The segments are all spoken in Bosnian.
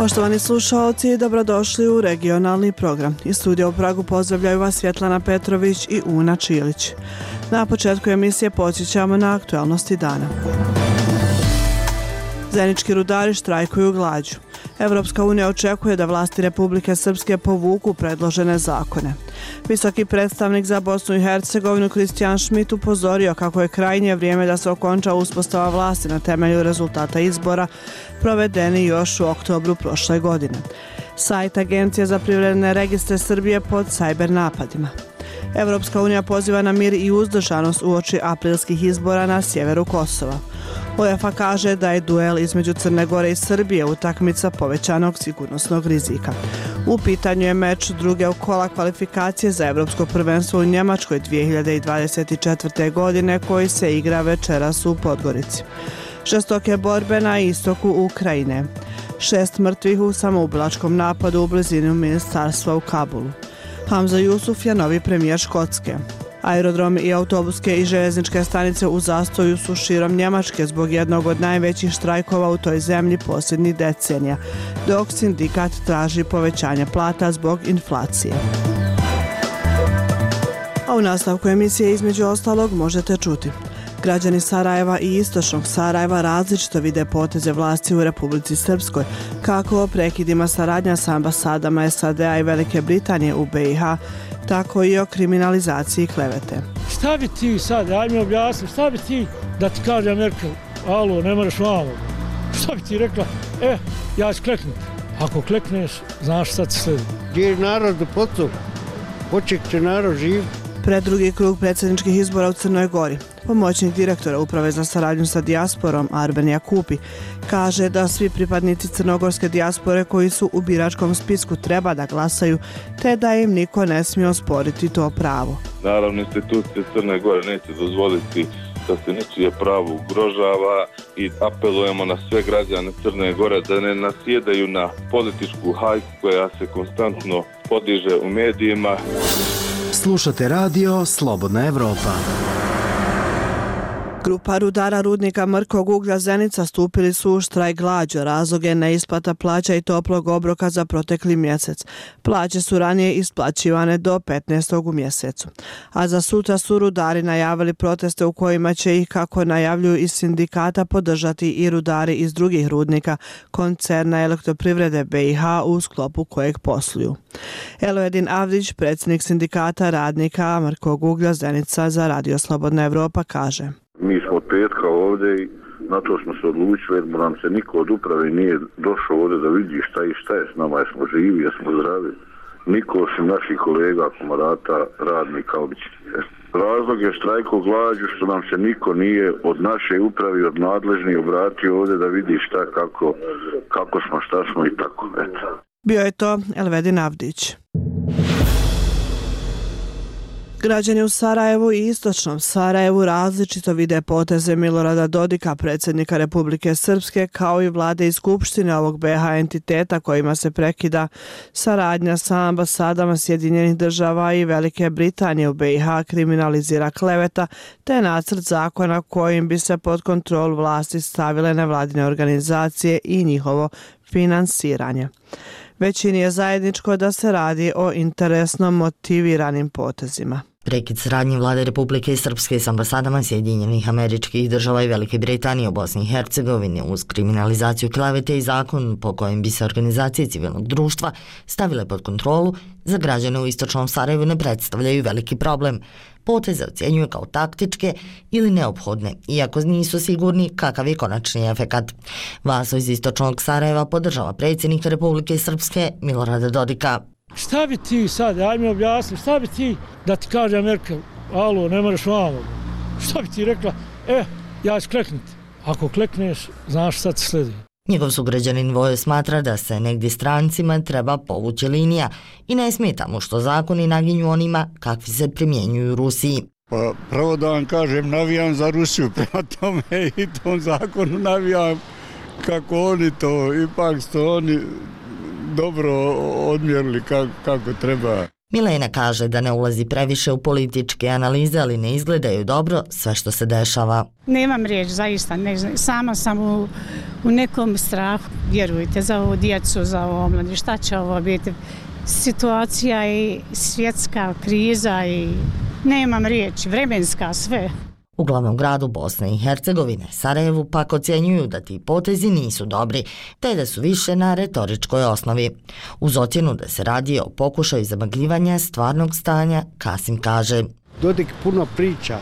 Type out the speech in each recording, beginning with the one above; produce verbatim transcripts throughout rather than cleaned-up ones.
Poštovani slušalci, dobrodošli u regionalni program. Iz studija u Pragu pozdravljaju vas Svjetlana Petrović i Una Čilić. Na početku emisije podsjećamo na aktualnosti dana. Zenički rudari štrajkuju glađu. Evropska unija očekuje da vlasti Republike Srpske povuku predložene zakone. Visoki predstavnik za Bosnu i Hercegovinu Kristijan Šmit upozorio kako je krajnje vrijeme da se okonča uspostava vlasti na temelju rezultata izbora provedeni još u oktobru prošle godine. Sajt Agencije za privredne registre Srbije pod sajber napadima. Evropska unija poziva na mir i uzdržanost uoči aprilskih izbora na sjeveru Kosova. UEFA kaže da je duel između Crne Gore i Srbije utakmica povećanog sigurnosnog rizika. U pitanju je meč druge kola kvalifikacije za Evropsko prvenstvo u Njemačkoj dvije hiljade dvadeset četvrte. godine koji se igra večeras u Podgorici. Žestoke borbe na istoku Ukrajine. Šest mrtvih u samoubilačkom napadu u blizini ministarstva u Kabulu. Hamza Jusuf je novi premijer Škotske. Aerodromi i autobuske i željezničke stanice u zastoju su širom Njemačke zbog jednog od najvećih štrajkova u toj zemlji posljednjih decenija, dok sindikat traži povećanje plata zbog inflacije. A u nastavku emisije između ostalog možete čuti. Građani Sarajeva i istočnog Sarajeva različito vide poteze vlasti u Republici Srpskoj, kako o prekidima saradnja sa ambasadama S A D-a i Velike Britanije u B i H, tako i o kriminalizaciji klevete. Šta bi ti sad, aj mi objasni, šta bi ti da ti kaže Merkel, alo, ne moraš vamo, šta bi ti rekla, e, ja ću kleknuti. Ako klekneš, znaš šta ti sledi. Gdje je narod do pocu, poček će narod živ. Pred drugi krug predsjedničkih izbora u Crnoj Gori, pomoćnik direktora Uprave za saradnju sa dijasporom Arben Jakupi kaže da svi pripadnici crnogorske dijaspore koji su u biračkom spisku treba da glasaju, te da im niko ne smije osporiti to pravo. Naravno, institucije Crne Gore neće dozvoliti da se ničije pravo ugrožava i apelujemo na sve građane Crne Gore da ne nasjedaju na političku hajku koja se konstantno podiže u medijima. Slušate radio Slobodna Evropa. Grupa rudara rudnika mrkog uglja Zenica stupili su u štrajk glađu. Razlog je neisplata plaća i toplog obroka za protekli mjesec. Plaće su ranije isplaćivane do petnaestog u mjesecu. A za sutra su rudari najavili proteste u kojima će ih, kako najavljuju iz sindikata, podržati i rudari iz drugih rudnika koncerna Elektroprivrede B i H u sklopu kojeg posluju. Elvedin Avdić, predsjednik sindikata radnika mrkog uglja Zenica za radio Slobodna Evropa, kaže: Mi smo od petka ovdje i na to smo se odlučili jer nam se niko od uprave nije došao ovdje da vidi šta i šta je s nama, jesmo živi, jesmo zdravi. Niko osim naših kolega, komorata, radnika, običnih. Razlog je štrajko glađu što nam se niko nije od naše uprave i od nadležnih obratio ovdje da vidi šta, kako, kako smo, šta smo i tako. Eto. Bio je to Elvedin Avdić. Građani u Sarajevu i istočnom Sarajevu različito vide poteze Milorada Dodika, predsjednika Republike Srpske, kao i vlade i skupštine ovog B H entiteta kojima se prekida saradnja sa ambasadama Sjedinjenih država i Velike Britanije u B i H, kriminalizira kleveta, te nacrt zakona kojim bi se pod kontrolu vlasti stavile nevladine organizacije i njihovo finansiranje. Većini je zajedničko da se radi o interesno motiviranim potezima. Prekid saradnje vlade Republike Srpske s ambasadama Sjedinjenih Američkih Država i Velike Britanije u Bosni i Hercegovini uz kriminalizaciju klevete i zakon po kojem bi se organizacije civilnog društva stavile pod kontrolu, za građane u istočnom Sarajevu ne predstavljaju veliki problem. Poteze ocjenjuje kao taktičke ili neophodne, iako nisu sigurni kakav je konačni efekat. Vaso iz istočnog Sarajeva podržava predsjednika Republike Srpske Milorada Dodika. Šta bi ti sad, aj mi objasni, šta bi ti da ti kaže Merkel, alo, ne moraš vamo, šta bi ti rekla, e, ja ću kleknuti. Ako klekneš, znaš šta ti sledi. Njegov sugrađanin Vojo smatra da se negdje strancima treba povući linija i ne smeta mu što zakoni naginju onima kakvi se primjenjuju u Rusiji. Pa pravo da vam kažem, navijam za Rusiju, prema tome i tom zakonu navijam kako oni to, ipak su oni dobro odmjerili kako, kako treba. Milena kaže da ne ulazi previše u političke analize, ali ne izgledaju dobro sve što se dešava. Nemam riječ, zaista. Ne znam. Sama sam u, u nekom strahu, vjerujte, za ovu djecu, za ovo omladinu. Šta će ovo biti? Situacija i svjetska kriza i nemam riječi, vremenska, sve. U glavnom gradu Bosne i Hercegovine, Sarajevu, pak ocjenjuju da ti potezi nisu dobri, te da su više na retoričkoj osnovi. Uz ocjenu da se radi o pokušaju zamagljivanja stvarnog stanja, Kasim kaže: Dodik puno priča,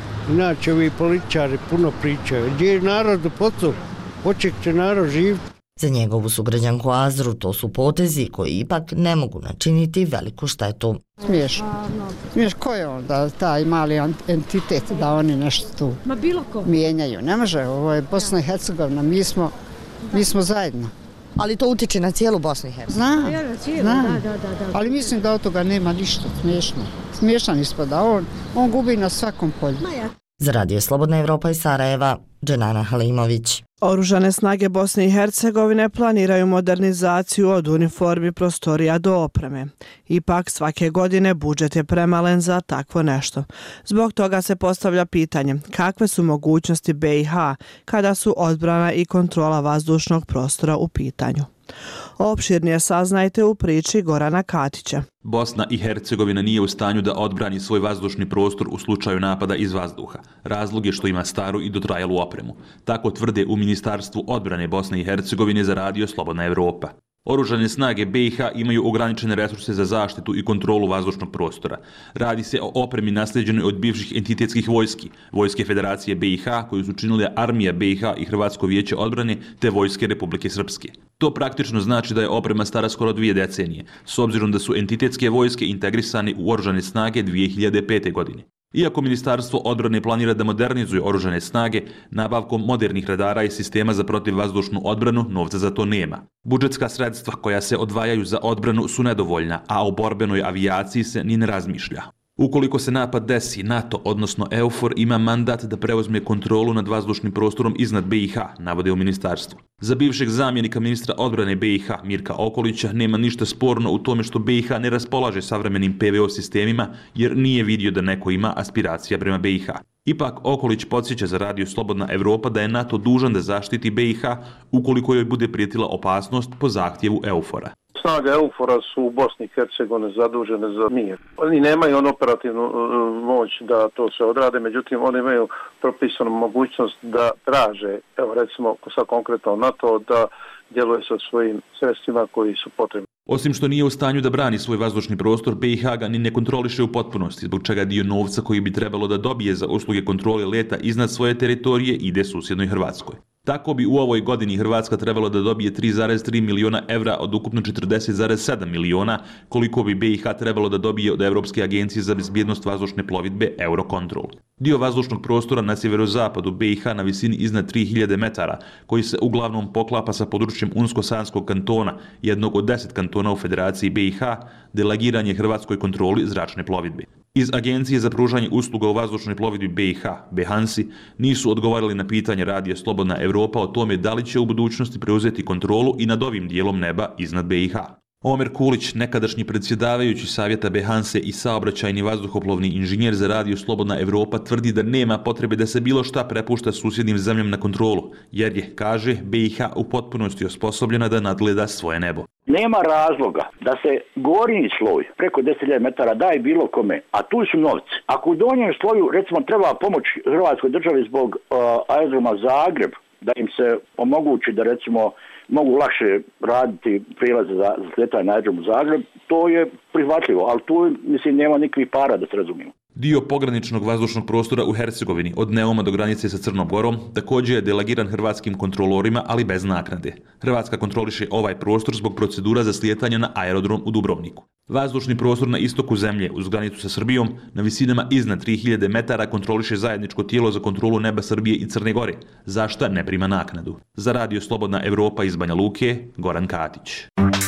inače ovi političari puno pričaju. Gdje je narod u pocu? Hoće će narod živjeti? Za njegovu sugrađanku Azru to su potezi koji ipak ne mogu načiniti veliku štetu. Smiješno. Smiješ ko je on da taj mali entitet da oni nešto tu mijenjaju. Ne može, ovo je Bosna i Hercegovina, mi smo, mi smo zajedno. Ali to utiče na cijelu Bosnu i Hercegovinu. Znam, znam. Ali mislim da od toga nema ništa smiješno. Smiješan ispada, on, on gubi na svakom polju. Za Radio Slobodna Evropa iz Sarajeva, Dženana Halimović. Oružane snage Bosne i Hercegovine planiraju modernizaciju od uniformi, prostorija do opreme. Ipak svake godine budžet je premalen za takvo nešto. Zbog toga se postavlja pitanje kakve su mogućnosti B i H kada su odbrana i kontrola vazdušnog prostora u pitanju. Opširnije saznajte u priči Gorana Katića. Bosna i Hercegovina nije u stanju da odbrani svoj vazdušni prostor u slučaju napada iz vazduha. Razlog je što ima staru i dotrajalu opremu. Tako tvrde u Ministarstvu odbrane Bosne i Hercegovine za Radio Slobodna Evropa. Oružane snage B i H imaju ograničene resurse za zaštitu i kontrolu vazdušnog prostora. Radi se o opremi naslijeđenoj od bivših entitetskih vojski, Vojske Federacije B i H koju su činile Armija B i H i Hrvatsko vijeće odbrane te Vojske Republike Srpske. To praktično znači da je oprema stara skoro dvije decenije, s obzirom da su entitetske vojske integrisane u oružane snage dvije hiljade pete. godine. Iako Ministarstvo odbrane planira da modernizuje oružane snage, nabavkom modernih radara i sistema za protivvazdušnu odbranu novca za to nema. Budžetska sredstva koja se odvajaju za odbranu su nedovoljna, a o borbenoj avijaciji se ni ne razmišlja. Ukoliko se napad desi, NATO, odnosno EUFOR, ima mandat da preuzme kontrolu nad vazdušnim prostorom iznad B i H, navode u ministarstvu. Za bivšeg zamjenika ministra odbrane B i H, Mirka Okolića, nema ništa sporno u tome što B i H ne raspolaže savremenim P V O sistemima, jer nije vidio da neko ima aspiracija prema B i H. Ipak, Okolić podsjeća za Radio Slobodna Evropa da je NATO dužan da zaštiti B i H ukoliko joj bude prijetila opasnost po zahtjevu EUFOR-a. Snage EUFOR-a su u Bosni i Hercegovini zadužene za mir. Oni nemaju on operativnu uh, moć da to se odrade, međutim oni imaju propisanu mogućnost da traže, evo recimo sad konkretno NATO, da djeluje sa svojim sredstvima koji su potrebni. Osim što nije u stanju da brani svoj vazdušni prostor, B i H ga ni ne kontroliše u potpunosti, zbog čega dio novca koji bi trebalo da dobije za usluge kontrole leta iznad svoje teritorije ide susjednoj Hrvatskoj. Tako bi u ovoj godini Hrvatska trebalo da dobije tri zarez tri miliona evra od ukupno četrdeset zarez sedam miliona, koliko bi B i H trebalo da dobije od Evropske agencije za bezbjednost vazdušne plovidbe Eurocontrol. Dio vazdušnog prostora na sjeverozapadu B i H na visini iznad tri hiljade metara, koji se uglavnom poklapa sa područjem Unsko-Sanskog kantona, jednog od deset kantona u Federaciji B i H, delegiran je Hrvatskoj kontroli zračne plovidbe. Iz Agencije za pružanje usluga u vazdušnoj plovidbi B i H, Behansi, nisu odgovarali na pitanje Radija Slobodna Evropa o tome da li će u budućnosti preuzeti kontrolu i nad ovim dijelom neba iznad B i H. Omer Kulić, nekadašnji predsjedavajući savjeta Behanse i saobraćajni vazduhoplovni inženjer za Radio Slobodna Evropa, tvrdi da nema potrebe da se bilo šta prepušta susjednim zemljama na kontrolu, jer je, kaže, B i H u potpunosti osposobljena da nadgleda svoje nebo. Nema razloga da se gornji sloj preko deset hiljada metara daje bilo kome, a tu su novci. Ako u donjem sloju, recimo, treba pomoć Hrvatskoj državi zbog uh, aerodroma Zagreb, da im se omogući da, recimo, mogu lakše raditi prilaze za, za sletanje na aerodrom u Zagreb, to je prihvatljivo, ali tu, mislim, nema nikakvih para, da se razumijemo. Dio pograničnog vazdušnog prostora u Hercegovini, od Neuma do granice sa Crnom Gorom, također je delegiran hrvatskim kontrolorima, ali bez naknade. Hrvatska kontroliše ovaj prostor zbog procedura za slijetanje na aerodrom u Dubrovniku. Vazdušni prostor na istoku zemlje, uz granicu sa Srbijom, na visinama iznad tri hiljade metara kontroliše zajedničko tijelo za kontrolu neba Srbije i Crne Gore, za šta ne prima naknadu. Za Radio Slobodna Evropa iz Banja Luke, Goran Katić.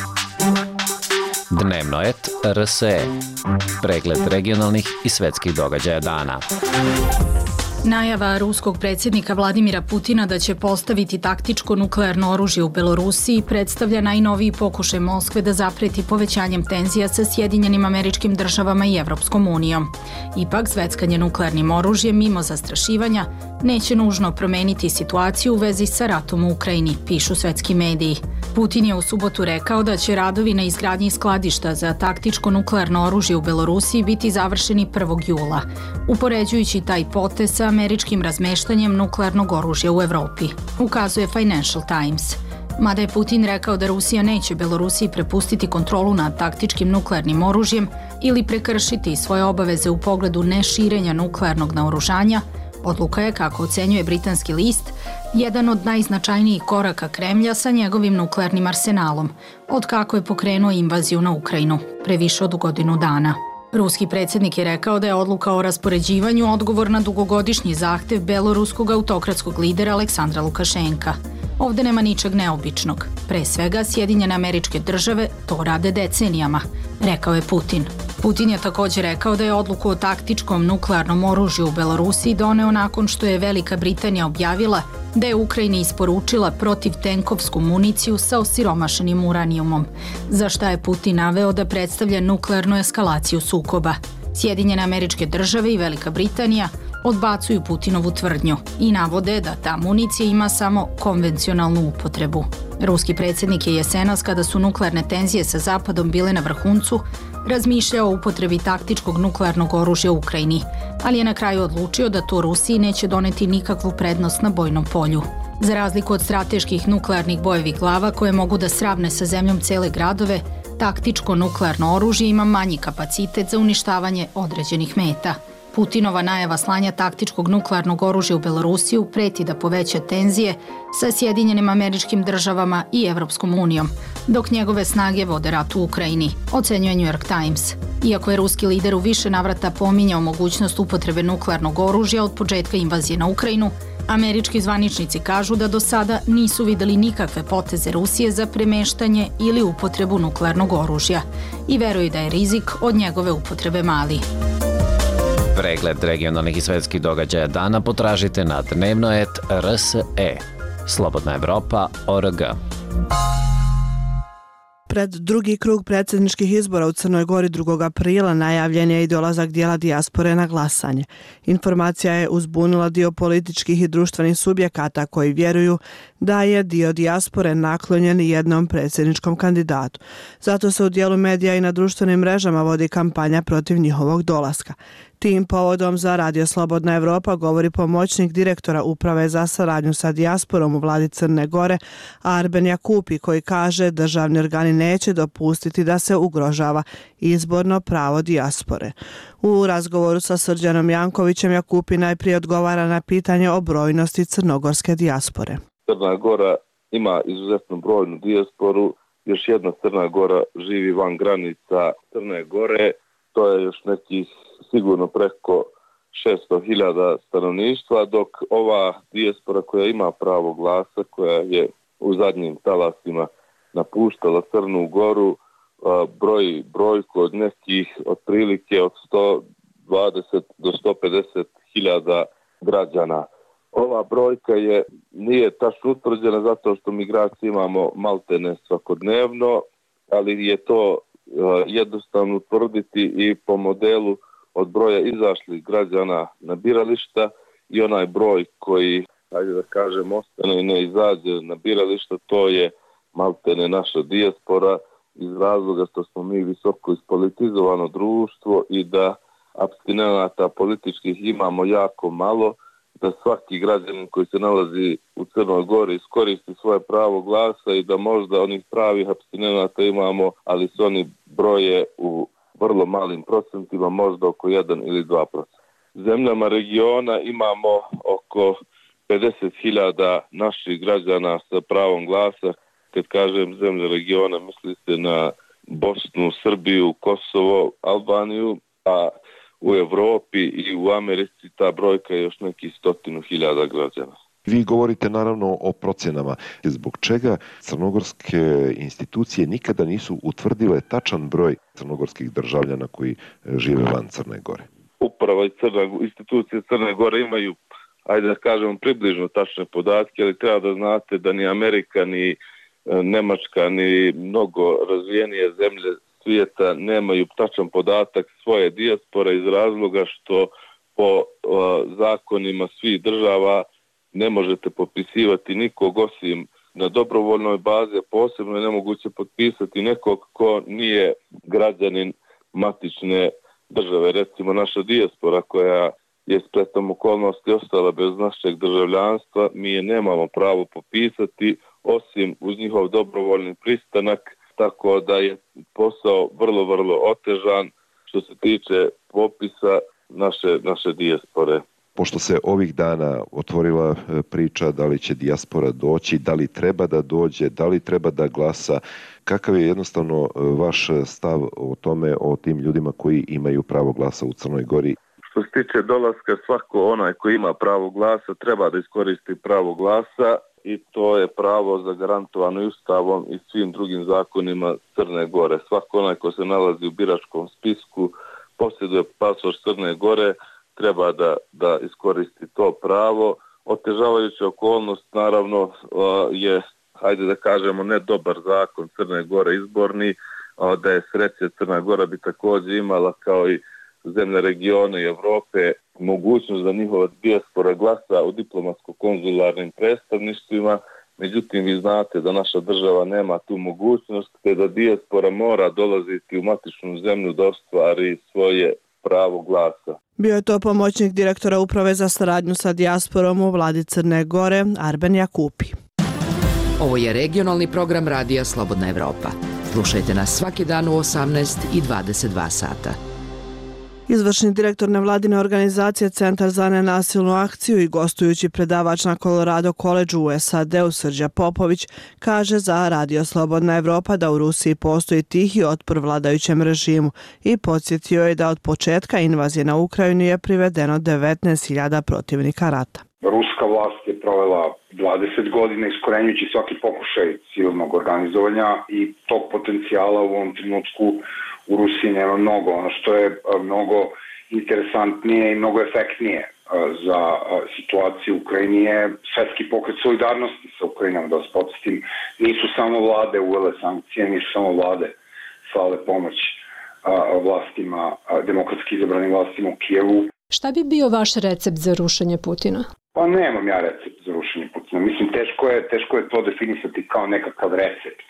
Dnevnoet R S E. Pregled regionalnih i svetskih događaja dana. Najava ruskog predsjednika Vladimira Putina da će postaviti taktičko nuklearno oružje u Belorusiji predstavlja najnoviji pokušaj Moskve da zapreti povećanjem tenzija sa Sjedinjenim Američkim Državama i Evropskom unijom. Ipak, zveckanje nuklearnim oružjem mimo zastrašivanja neće nužno promeniti situaciju u vezi sa ratom u Ukrajini, pišu svetski mediji. Putin je u subotu rekao da će radovi na izgradnji skladišta za taktičko nuklearno oružje u Belorusiji biti završeni prvog jula, upoređujući taj potez sa američkim razmeštanjem nuklearnog oružja u Evropi, ukazuje Financial Times. Mada je Putin rekao da Rusija neće Belorusiji prepustiti kontrolu nad taktičkim nuklearnim oružjem ili prekršiti svoje obaveze u pogledu neširenja nuklearnog naoružanja, odluka je, kako ocenjuje britanski list, jedan od najznačajnijih koraka Kremlja sa njegovim nuklearnim arsenalom, od kako je pokrenuo invaziju na Ukrajinu, pre više od godinu dana. Ruski predsjednik je rekao da je odluka o raspoređivanju odgovor na dugogodišnji zahtev beloruskog autokratskog lidera Aleksandra Lukašenka. Ovde nema ničeg neobičnog. Pre svega, Sjedinjene Američke Države to rade decenijama, rekao je Putin. Putin je također rekao da je odluku o taktičkom nuklearnom oružju u Belorusiji doneo nakon što je Velika Britanija objavila da je Ukrajini isporučila protivtenkovsku municiju sa osiromašenim uranijumom, za šta je Putin naveo da predstavlja nuklearnu eskalaciju sukoba. Sjedinjene Američke Države i Velika Britanija odbacuju Putinovu tvrdnju i navode da ta municija ima samo konvencionalnu upotrebu. Ruski predsjednik je jesenas, kada su nuklearne tenzije sa Zapadom bile na vrhuncu, razmišljao o upotrebi taktičkog nuklearnog oružja u Ukrajini, ali je na kraju odlučio da to Rusiji neće doneti nikakvu prednost na bojnom polju. Za razliku od strateških nuklearnih bojevih glava koje mogu da sravne sa zemljom cele gradove, taktičko nuklearno oružje ima manji kapacitet za uništavanje određenih meta. Putinova najava slanja taktičkog nuklearnog oružja u Belorusiju preti da poveća tenzije sa Sjedinjenim Američkim Državama i Evropskom unijom, dok njegove snage vode rat u Ukrajini, ocenjuje New York Times. Iako je ruski lider u više navrata pominjao mogućnost upotrebe nuklearnog oružja od početka invazije na Ukrajinu, američki zvaničnici kažu da do sada nisu videli nikakve poteze Rusije za premeštanje ili upotrebu nuklearnog oružja i veruju da je rizik od njegove upotrebe mali. Pregled regionalnih i svetskih događaja dana potražite na dnevno et r s e. Slobodna Evropa tačka org. Pred drugi krug predsjedničkih izbora u Crnoj Gori drugog aprila najavljen je i dolazak dijela dijaspore na glasanje. Informacija je uzbunila dio političkih i društvenih subjekata koji vjeruju da je dio dijaspore naklonjen jednom predsjedničkom kandidatu. Zato se u dijelu medija i na društvenim mrežama vodi kampanja protiv njihovog dolaska. Tim povodom za Radio Slobodna Evropa govori pomoćnik direktora Uprave za saradnju sa dijasporom u vladi Crne Gore, Arben Jakupi, koji kaže državni organi neće dopustiti da se ugrožava izborno pravo dijaspore. U razgovoru sa Srđanom Jankovićem Jakupi najprije odgovara na pitanje o brojnosti crnogorske dijaspore. Crna Gora ima izuzetno brojnu dijasporu, još jedna Crna Gora živi van granica Crne Gore, to je još nekih sigurno preko šesto hiljada stanovništva, dok ova dijaspora koja ima pravo glasa, koja je u zadnjim talasima napuštala Crnu Goru, broji brojku od nekih otprilike od sto dvadeset do sto pedeset hiljada građana. Ova brojka je nije tačno utvrđena zato što migracije imamo maltene svakodnevno, ali je to jednostavno utvrditi i po modelu od broja izašlih građana na birališta i onaj broj koji, ajde da kažem, ostane i ne izađe na birališta, to je maltene naša dijaspora iz razloga što smo mi visoko ispolitizovano društvo i da apstinenata političkih imamo jako malo, da svaki građanin koji se nalazi u Crnoj Gori iskoristi svoje pravo glasa i da možda onih pravih apstinenata imamo, ali su oni broje u vrlo malim procentima, možda oko jedan ili dva procenta. Zemljama regiona imamo oko pedeset hiljada naših građana sa pravom glasa. Kad kažem zemlje regiona, misli se na Bosnu, Srbiju, Kosovo, Albaniju, a u Evropi i u Americi ta brojka je još nekih stotinu hiljada građana. Vi govorite naravno o procjenama. Zbog čega crnogorske institucije nikada nisu utvrdile tačan broj crnogorskih državljana koji žive van Crne Gore? Uprava i Crna, institucije Crne Gore imaju ajde da kažemo, približno tačne podatke, ali treba da znate da ni Amerika, ni Nemačka, ni mnogo razvijenije zemlje svijeta nemaju tačan podatak svoje dijaspore iz razloga što po uh, zakonima svih država ne možete popisivati nikog osim na dobrovoljnoj bazi, posebno je nemoguće potpisati nekog ko nije građanin matične države. Recimo naša dijaspora koja je spletom okolnosti ostala bez našeg državljanstva, mi je nemamo pravo popisati osim uz njihov dobrovoljni pristanak, tako da je posao vrlo, vrlo otežan što se tiče popisa naše, naše dijaspore. Pošto se ovih dana otvorila priča da li će dijaspora doći, da li treba da dođe, da li treba da glasa, kakav je jednostavno vaš stav o tome, o tim ljudima koji imaju pravo glasa u Crnoj Gori? Što se tiče dolaska, svako onaj koji ima pravo glasa treba da iskoristi pravo glasa i to je pravo zagarantovano i Ustavom i svim drugim zakonima Crne Gore. Svako onaj ko se nalazi u biračkom spisku, posjeduje pasoš Crne Gore, treba da, da iskoristi to pravo. Otežavajuća okolnost naravno je, hajde da kažemo, ne dobar zakon Crne Gore izborni, da je sreće Crna Gora bi također imala kao i zemlje regiona i Evrope mogućnost da njihova dijaspora glasa u diplomatsko-konzularnim predstavništvima. Međutim, vi znate da naša država nema tu mogućnost, te da dijaspora mora dolaziti u matičnu zemlju da ostvari svoje pravo glasa. Bio je to pomoćnik direktora Uprave za saradnju sa dijasporom u vladi Crne Gore, Arben Jakupi. Ovo je regionalni program Radija Slobodna Evropa. Slušajte nas svaki dan u osamnaest i dvadeset dva sata. Izvršni direktor nevladine organizacije Centar za nenasilnu akciju i gostujući predavač na Colorado College u S A D-u Srđa Popović kaže za Radio Slobodna Evropa da u Rusiji postoji tihi otpor vladajućem režimu i podsjetio je da od početka invazije na Ukrajinu je privedeno devetnaest hiljada protivnika rata. Ruska vlast je provela dvadeset godina iskorenjujući svaki pokušaj civilnog organizovanja i tog potencijala u ovom trenutku u Rusiji nema mnogo. Ono što je mnogo interesantnije i mnogo efektnije za situaciju u Ukrajini je svetski pokret solidarnosti sa Ukrajinom. Da vas podsjetim, nisu samo vlade uvele sankcije, nisu samo vlade slale pomoć vlastima, demokratski izabranim vlastima u Kijevu. Šta bi bio vaš recept za rušenje Putina? Pa nemam ja recept za rušenje Putina. Mislim, teško je, teško je to definisati kao nekakav recept.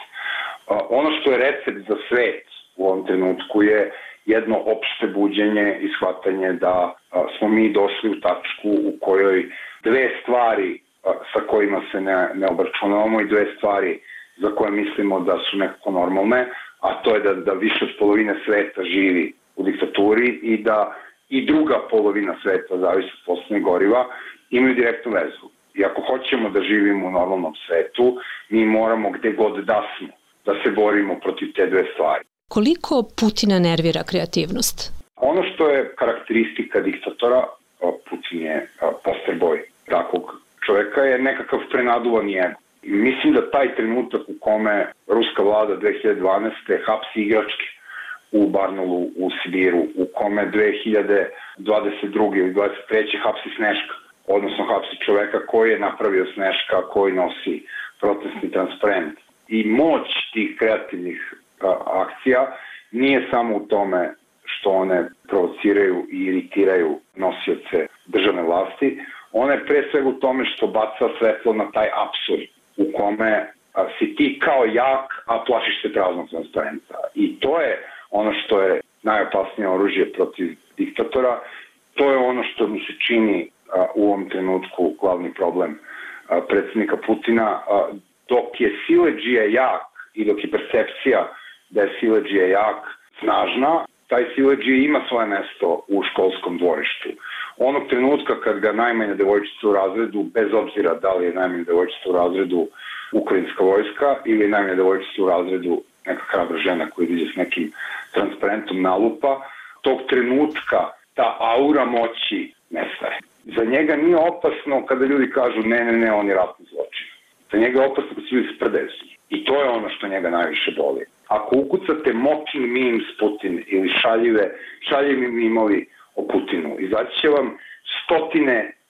Ono što je recept za svet u ovom trenutku je jedno opšte buđenje i shvatanje da smo mi došli u tačku u kojoj dve stvari sa kojima se ne, ne obračunavamo i dve stvari za koje mislimo da su nekako normalne, a to je da, da više od polovine sveta živi u diktaturi i da i druga polovina sveta, zavisi od fosilnih goriva, imaju direktnu vezu. I ako hoćemo da živimo u normalnom svetu, mi moramo gde god da smo, da se borimo protiv te dve stvari. Koliko Putina nervira kreativnost? Ono što je karakteristika diktatora, Putin je poster boj takvog čoveka, je nekakav prenaduvan ego. Mislim da taj trenutak u kome ruska vlada dve hiljade dvanaeste. hapsi igračke u Barnaulu u Sibiru, u kome dve hiljade dvadeset druge. ili dvadeset treće. hapsi Sneška, odnosno hapsi čoveka koji je napravio Sneška, koji nosi protestni transparent. I moć tih kreativnih akcija nije samo u tome što one provociraju i iritiraju nosioce državne vlasti, ona je pre svega u tome što baca svetlo na taj apsurd u kome a, si ti kao jak, a plašiš se praznog transparenta. I to je ono što je najopasnije oružje protiv diktatora, to je ono što mi se čini a, u ovom trenutku glavni problem a, predsjednika Putina, a, dok je siledžija jak i dok je percepcija da je siledžija jak, snažna, taj siledžija ima svoje mesto u školskom dvorištu. Onog trenutka kad ga najmanja devojčica u razredu, bez obzira da li je najmanja devojčica u razredu ukrajinska vojska ili najmanja devojčica u razredu neka hrabra žena koja ide s nekim transparentom nalupa, tog trenutka ta aura moći nestaje. Za njega nije opasno kada ljudi kažu ne, ne, ne, on je ratni zločin. Za njega je opasno kada se ljudi sprdaju s njim. I to je ono što njega najviše boli. Ako ukucate mocking memes Putin ili šaljive, šaljivi mimovi o Putinu, izaći će vam stotine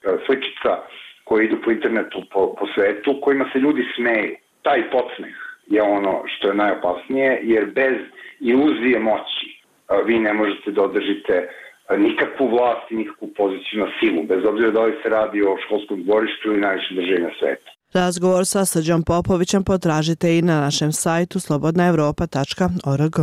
sličica koje idu po internetu, po, po svetu, kojima se ljudi smeju. Taj podsmeh je ono što je najopasnije, jer bez iluzije moći vi ne možete da održite nikakvu vlast i nikakvu poziciju na silu, bez obzira da li se radi o školskom dvorištu ili najvišem državljenju sveta. Razgovor sa Srđom Popovićem potražite i na našem sajtu slobodna evropa tačka org.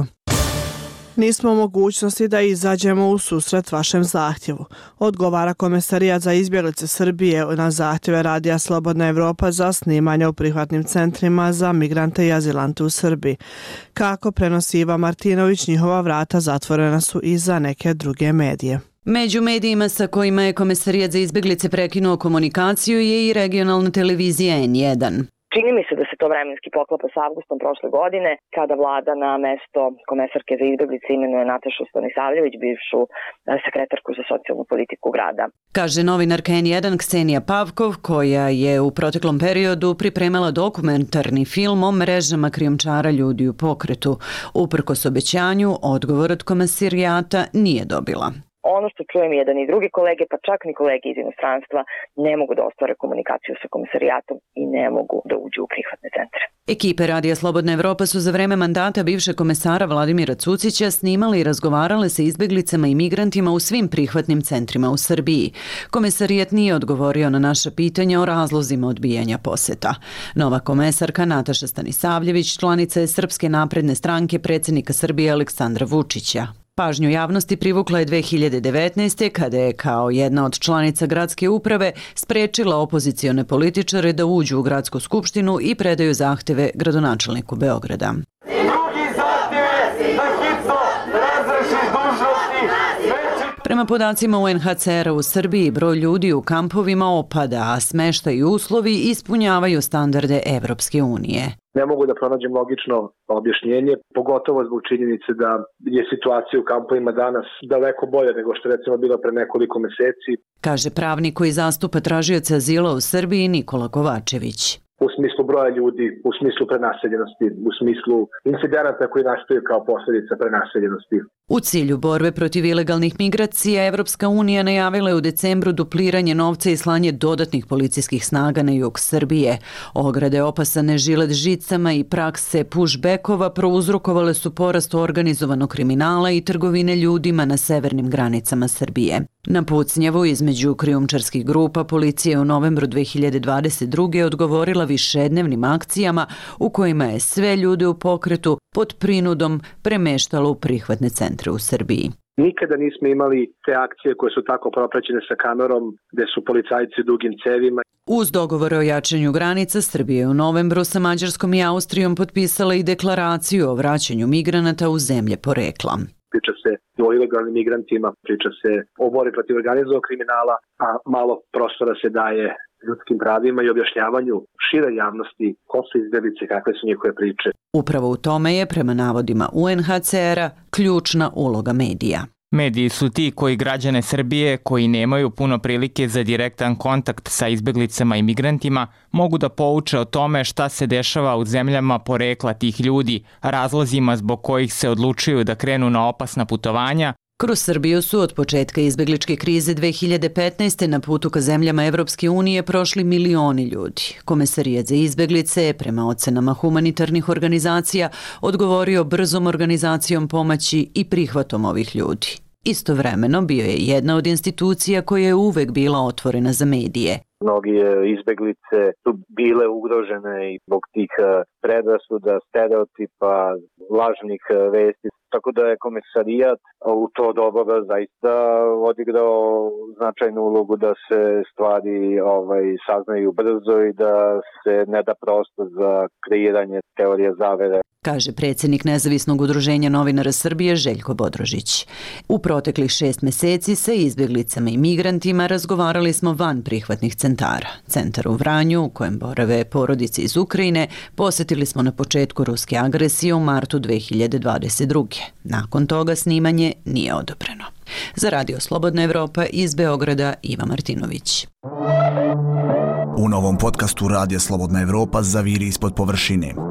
Nismo u mogućnosti da izađemo u susret vašem zahtjevu, odgovara Komesarijat za izbjeglice Srbije na zahtjeve Radija Slobodna Evropa za snimanje u prihvatnim centrima za migrante i azilante u Srbiji. Kako prenosi Iva Martinović, njihova vrata zatvorena su i za neke druge medije. Među medijima sa kojima je Komesarijat za izbjeglice prekinuo komunikaciju je i regionalna televizija N jedan. Čini mi se da se to vremenski poklapa s avgustom prošle godine, kada vlada na mesto komesarke za izbjeglice imenuje Natašu Stanisavljević, bivšu sekretarku za socijalnu politiku grada. Kaže novinarka N jedan Ksenija Pavkov, koja je u proteklom periodu pripremala dokumentarni film o mrežama krijumčara ljudi u pokretu. Uprkos obećanju, odgovor od Komesarijata nije dobila. Ono što čujem jedan i drugi kolege, pa čak ni kolege iz inostranstva, ne mogu da ostvare komunikaciju sa Komesarijatom i ne mogu da uđu u prihvatne centre. Ekipe Radija Slobodna Evropa su za vreme mandata bivšeg komesara Vladimira Cucića snimali i razgovarale sa izbjeglicama i migrantima u svim prihvatnim centrima u Srbiji. Komesarijat nije odgovorio na naša pitanja o razlozima odbijanja poseta. Nova komesarka Nataša Stanisavljević članica je Srpske napredne stranke predsjednika Srbije Aleksandra Vučića. Pažnju javnosti privukla je dve hiljade devetnaeste. kada je kao jedna od članica gradske uprave sprečila opozicione političare da uđu u gradsku skupštinu i predaju zahteve gradonačelniku Beograda. Drugi zahtjev da hitno razreši dužnosti. Prema podacima U N H C R-a u Srbiji, broj ljudi u kampovima opada, a smeštaj i uslovi ispunjavaju standarde Evropske unije. Ne mogu da pronađem logično objašnjenje, pogotovo zbog činjenice da je situacija u kampovima danas daleko bolja nego što je recimo bila pre nekoliko meseci. Kaže pravnik koji zastupa tražioce azila u Srbiji Nikola Kovačević. U smislu broja ljudi, u smislu prenaseljenosti, u smislu incidenata koji nastaju kao posljedica prenaseljenosti. U cilju borbe protiv ilegalnih migracija, Evropska unija najavila je u decembru dupliranje novca i slanje dodatnih policijskih snaga na jug Srbije. Ograde opasane žilet žicama i prakse pushbackova prouzrokovale su porast organizovanog kriminala i trgovine ljudima na severnim granicama Srbije. Na pucnjavu između krijumčarskih grupa policija je u novembru dve hiljade dvadeset druge odgovorila višednevnim akcijama u kojima je sve ljude u pokretu pod prinudom premeštalo u prihvatne centre u Srbiji. Nikada nismo imali te akcije koje su tako propraćene sa kamerom, gde su policajci dugim cevima. Uz dogovore o jačanju granica, Srbija je u novembru sa Mađarskom i Austrijom potpisala i deklaraciju o vraćanju migranata u zemlje porekla. Priča se o ilegalnim migrantima, priča se o borbi protiv organizovanog kriminala, a malo prostora se daje ljudskim pravima i objašnjavanju šire javnosti ko su izbjeglice, kakve su njihove priče. Upravo u tome je, prema navodima U N H C R-a, ključna uloga medija. Mediji su ti koji građane Srbije, koji nemaju puno prilike za direktan kontakt sa izbjeglicama i migrantima, mogu da pouče o tome šta se dešava u zemljama porekla tih ljudi, razlozima zbog kojih se odlučuju da krenu na opasna putovanja. Kroz Srbiju su od početka izbjegličke krize dve hiljade petnaeste. na putu ka zemljama Evropske unije prošli milioni ljudi. Komesarijat za izbjeglice je, prema ocenama humanitarnih organizacija, odgovorio brzom organizacijom pomoći i prihvatom ovih ljudi. Istovremeno bio je jedna od institucija koja je uvek bila otvorena za medije. Mnogi izbjeglice su bile ugrožene i zbog tih predrasuda, stereotipa, lažnih vesti. Tako da je Komesarijat u to doba zaista odigrao značajnu ulogu da se stvari ovaj, saznaju brzo i da se ne da prostor za kreiranje teorije zavere. Kaže predsjednik Nezavisnog udruženja novinara Srbije Željko Bodrožić. U proteklih šest meseci sa izbjeglicama i migrantima razgovarali smo van prihvatnih centara. Centar u Vranju, u kojem borave porodice iz Ukrajine, posjetili smo na početku ruske agresije u martu dve hiljade dvadeset druge. Nakon toga snimanje nije odobreno. Za Radio Slobodna Evropa iz Beograda Iva Martinović. U novom podcastu Radija Slobodna Evropa Zaviri ispod površine.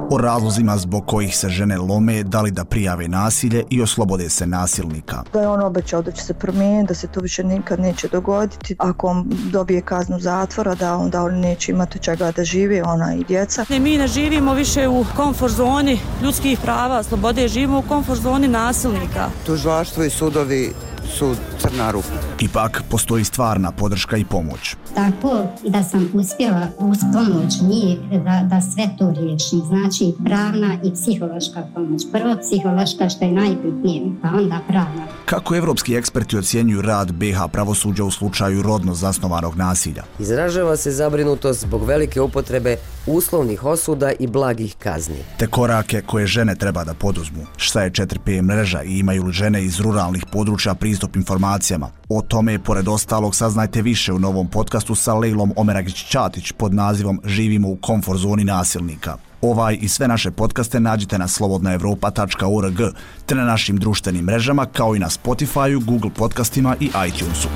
o razlozima zbog kojih se žene lome, da li da prijave nasilje i oslobode se nasilnika. Da je on obećao da će se promijeniti, da se to više nikad neće dogoditi. Ako on dobije kaznu zatvora, da onda on neće imati čega da živi, ona i djeca. Ne, mi ne živimo više u komfort zoni ljudskih prava, slobode, živimo u komfort zoni nasilnika. Tužilaštvo i sudovi su crna rupa. Ipak postoji stvarna podrška i pomoć. Tako da sam uspjela uz pomoć njih da, da sve to riješim. Znači pravna i psihološka pomoć. Prvo psihološka, što je najbitnije, pa onda pravna. Kako evropski eksperti ocjenjuju rad B iH pravosuđa u slučaju rodno zasnovanog nasilja? Izražava se zabrinutost zbog velike upotrebe uslovnih osuda i blagih kazni. Te korake koje žene treba da poduzmu. Šta je četiri P mreža i imaju li žene iz ruralnih područja pristup informacijama? O tome, pored ostalog, saznajte više u novom podcastu sa Lejlom Omeragić-Ćatić pod nazivom Živimo u komfort zoni nasilnika. Ovaj i sve naše podcaste nađite na slobodna evropa tačka org te na našim društvenim mrežama kao i na Spotifyu, Google podcastima i iTunesu.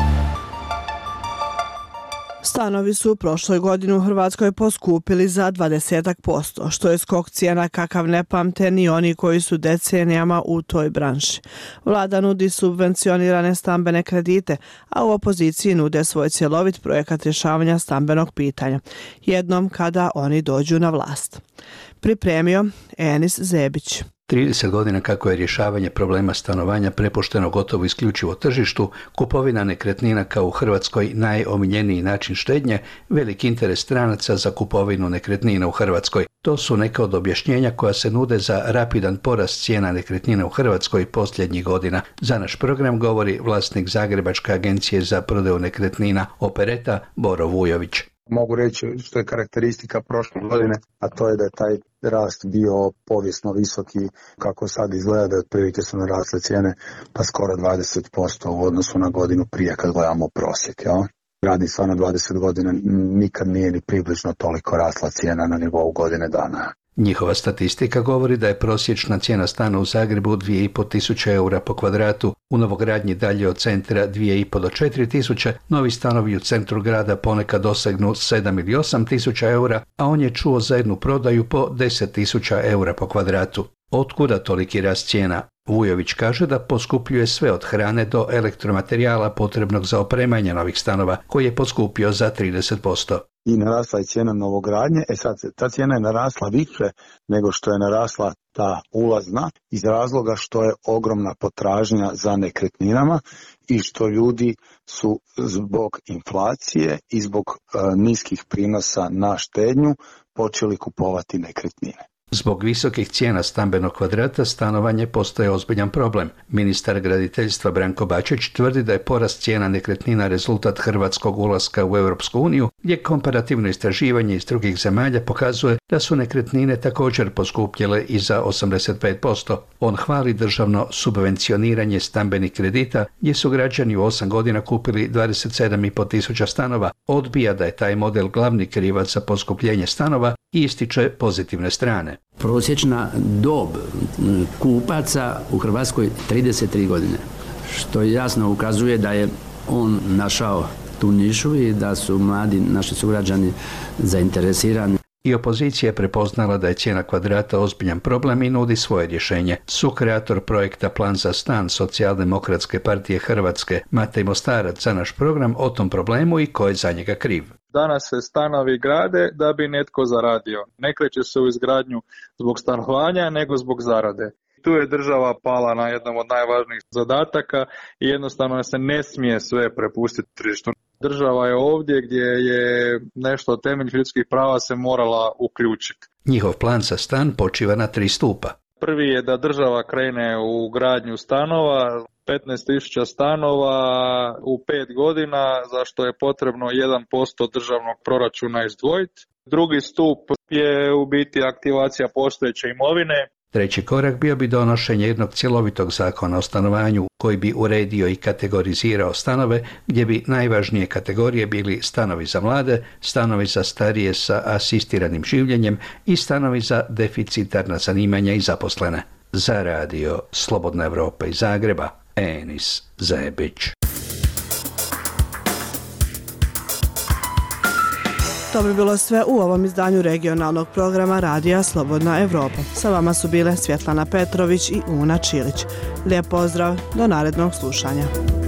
Stanovi su u prošloj godini u Hrvatskoj poskupili za dvadeset posto, što je skok cijena kakav ne pamte ni oni koji su decenijama u toj branši. Vlada nudi subvencionirane stambene kredite, a u opoziciji nude svoj cjelovit projekat rješavanja stambenog pitanja, jednom kada oni dođu na vlast. Pripremio Enis Zebić. trideset godina kako je rješavanje problema stanovanja prepušteno gotovo isključivo tržištu, kupovina nekretnina kao u Hrvatskoj najomiljeniji način štednje, veliki interes stranaca za kupovinu nekretnina u Hrvatskoj. To su neka od objašnjenja koja se nude za rapidan porast cijena nekretnina u Hrvatskoj posljednjih godina. Za naš program govori vlasnik Zagrebačke agencije za prodaju nekretnina Opereta Boro Vujović. Mogu reći što je karakteristika prošle godine, a to je da je taj rast bio povijesno visoki, kako sad izgleda da otprilike su narasle cijene pa skoro dvadeset posto u odnosu na godinu prije kad gledamo prosjek. Ja? Radi stvarno dvadeset godina, nikad nije ni približno toliko rasla cijena na nivou godine dana. Njihova statistika govori da je prosječna cijena stana u Zagrebu dvije i pol tisuće eura po kvadratu, u novogradnji dalje od centra dvije i pol do četiri tisuće, novi stanovi u centru grada ponekad dosegnu sedam ili osam tisuća eura, a on je čuo za jednu prodaju po deset tisuća eura po kvadratu. Otkuda toliki rast cijena? Vujović kaže da poskupljuje sve od hrane do elektromaterijala potrebnog za opremanje novih stanova, koji je poskupio za trideset posto. I narasla je cijena novogradnje, e sad ta cijena je narasla više nego što je narasla ta ulazna iz razloga što je ogromna potražnja za nekretninama i što ljudi su zbog inflacije i zbog e, niskih prinosa na štednju počeli kupovati nekretnine. Zbog visokih cijena stambenog kvadrata stanovanje postaje ozbiljan problem. Ministar graditeljstva Branko Bačić tvrdi da je porast cijena nekretnina rezultat hrvatskog ulaska u Europsku uniju, gdje komparativno istraživanje iz drugih zemalja pokazuje da su nekretnine također poskupljele i za osamdeset pet posto. On hvali državno subvencioniranje stambenih kredita, gdje su građani u osam godina kupili dvadeset sedam i pol tisuća stanova, odbija da je taj model glavni krivac za poskupljenje stanova i ističe pozitivne strane. Prosječna dob kupaca u Hrvatskoj trideset tri godine, što jasno ukazuje da je on našao tu nišu i da su mladi naši sugrađani zainteresirani. I opozicija je prepoznala da je cijena kvadrata ozbiljan problem i nudi svoje rješenje. Sukreator projekta Plan za stan Socijaldemokratske partije Hrvatske Matej Mostarac za naš program o tom problemu i ko je za njega kriv. Danas se stanovi grade da bi netko zaradio. Ne kreće se u izgradnju zbog stanovanja, nego zbog zarade. Tu je država pala na jednom od najvažnijih zadataka i jednostavno se ne smije sve prepustiti tržištu. Država je ovdje gdje je nešto od temeljnih ljudskih prava se morala uključiti. Njihov plan za stan počiva na tri stupa. Prvi je da država krene u gradnju stanova, petnaest tisuća stanova u pet godina, za što je potrebno jedan posto državnog proračuna izdvojiti. Drugi stup je u biti aktivacija postojeće imovine. Treći korak bio bi donošenje jednog cjelovitog zakona o stanovanju koji bi uredio i kategorizirao stanove, gdje bi najvažnije kategorije bili stanovi za mlade, stanovi za starije sa asistiranim življenjem i stanovi za deficitarna zanimanja i zaposlene. Za radio Slobodna Evropa iz Zagreba, Enis Zebić. To bi bilo sve u ovom izdanju regionalnog programa Radija Slobodna Evropa. Sa vama su bile Svjetlana Petrović i Una Čilić. Lijep pozdrav, do narednog slušanja.